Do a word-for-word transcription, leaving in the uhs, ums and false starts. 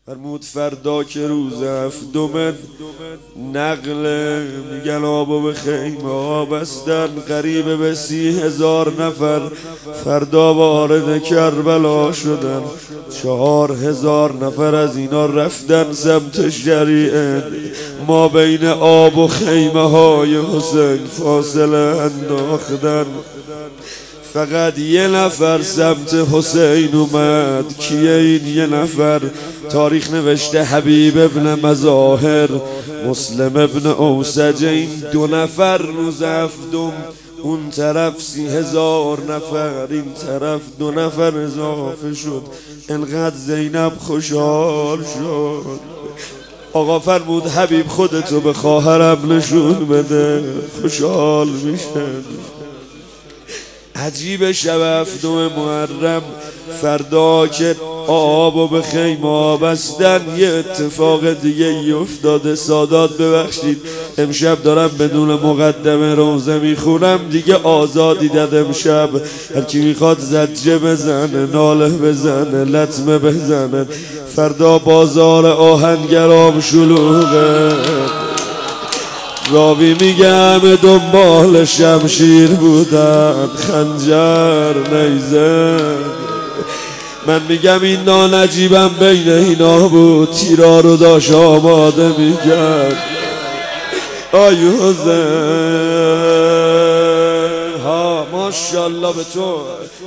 فرمود فردا که روز هفتم نقل میگن آب به خیمه ها بستن، قریب به سی هزار نفر فردا وارد کربلا شدن. چهار هزار نفر از اینا رفتن سمت شریعه، ما بین آب و خیمه های حسین فاصله انداختن. فقط یه نفر سمت حسین اومد. کیه این یه نفر؟ تاریخ نوشته حبیب ابن مظاهر، مسلم ابن اوسج. این دو نفر روز هفتم اون طرف سی هزار نفر، این طرف دو نفر اضافه شد. انقدر زینب خوشحال شد. آقا فرمود حبیب خودتو به خواهرم نشون بده، خوشحال میشه. عجیب شب هفتم محرم فردا که آب و به خیمه بستن یه اتفاق دیگه ای افتاده. سادات ببخشید امشب دارم بدون مقدمه روزه میخونم دیگه، آزادی داد امشب. هرکی میخواد زجه بزنه، ناله بزنه، لطمه بزنه. فردا بازار آهنگرام شلوغه. راوی میگم دنبال شمشیر بودن، خنجر نیزه. من میگم این نانجیبم بین اینا بود، تیرا رو داشت آماده میگن. آی حسین ها ماشاءالله به تو.